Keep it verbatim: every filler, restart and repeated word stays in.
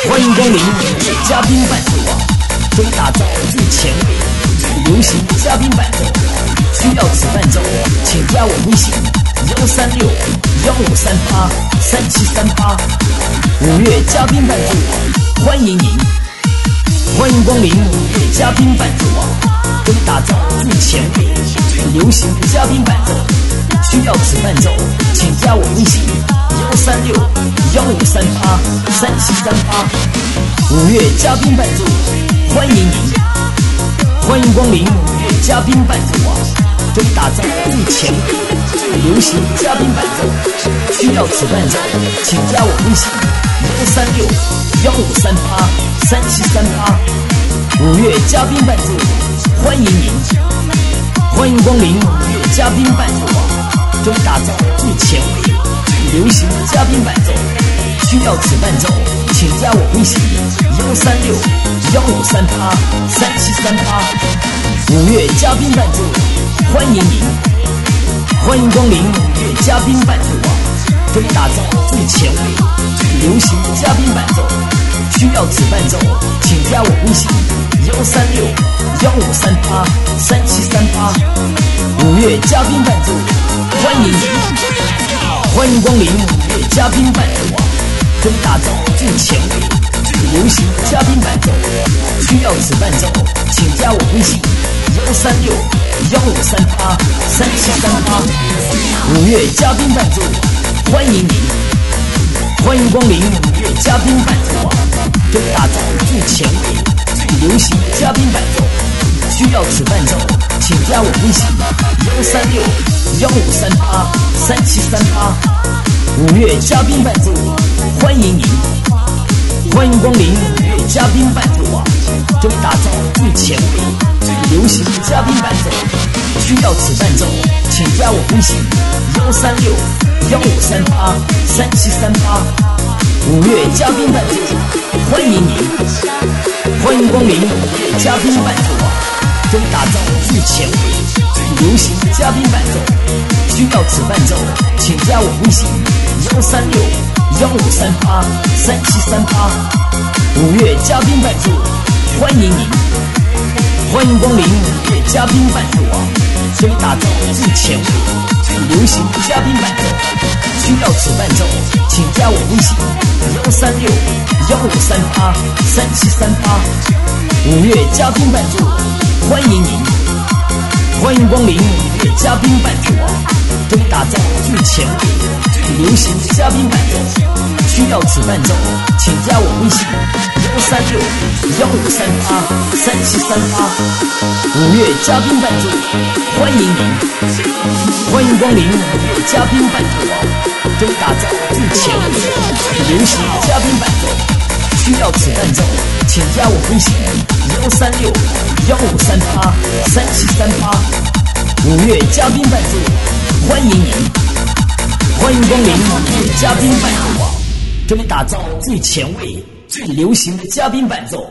欢迎光临嘉宾伴奏网，中打造最前卫、最流行嘉宾伴奏。需要此伴奏，请加我微信幺三六幺五三八三七三八。五月嘉宾伴奏网，欢迎您！欢迎光临五月嘉宾伴奏网，中打造最前卫、最流行嘉宾伴奏。需要此伴奏，请加我微信幺三六幺五三八三七三八。五月嘉宾伴奏，欢迎您！欢迎光临五月嘉宾伴奏网，中打造最前卫、最流行嘉宾伴奏。需要此伴奏，请加我微信幺三六幺五三八三七三八。五月嘉宾伴奏，欢迎您！欢迎光临五月嘉宾伴奏网，中打造最前卫、最流行嘉宾伴奏。需要此伴奏，请加我微信幺三六幺五三八三七三八。五月嘉宾伴奏，欢迎您！欢迎光临五月嘉宾伴奏网，中打造最前卫、最流行嘉宾伴奏。需要此伴奏，请加我微信幺三六幺五三八三七三八。五月嘉宾伴奏，欢迎您！欢迎光临五月嘉宾伴奏网，中打造最前卫、最流行嘉宾伴奏。需要此伴奏，请加我微信幺三六幺五三八三七三八。五月嘉宾伴奏，欢迎您！欢迎光临五月嘉宾伴奏网，中打造最前卫、最流行嘉宾伴奏。需要此伴奏，请加我微信幺三六幺五三八三七三八。五月嘉宾伴奏，欢迎您！欢迎光临五月嘉宾伴奏网，中打造最前卫、最流行嘉宾伴奏。需要此伴奏，请加我微信幺三六幺五三八三七三八。五月嘉宾伴奏，欢迎您！欢迎光临五月嘉宾伴奏网，中打造最前卫、最流行嘉宾伴奏。需要此伴奏，请加我微信幺三六幺五三八三七三八。五月嘉宾伴奏，欢迎您！欢迎光临五月嘉宾伴奏网，中打造最前卫、最流行嘉宾伴奏。需要此伴奏，请加我微信幺三六幺五三八三七三八。五月嘉宾伴奏，欢迎您！欢迎光临五月嘉宾伴奏网，中打造最前卫、最流行嘉宾伴奏。需要此伴奏，请加我微信幺三六幺五三八三七三八。五月嘉宾伴奏，欢迎您！欢迎光临五月嘉宾伴奏网，中打造最前卫、最流行嘉宾伴奏。需要此伴奏，请加我微信幺三六幺五三八三七三八。五月嘉宾伴奏，欢迎您！欢迎光临五月嘉宾伴奏网，中打造最前卫、最流行的嘉宾伴奏。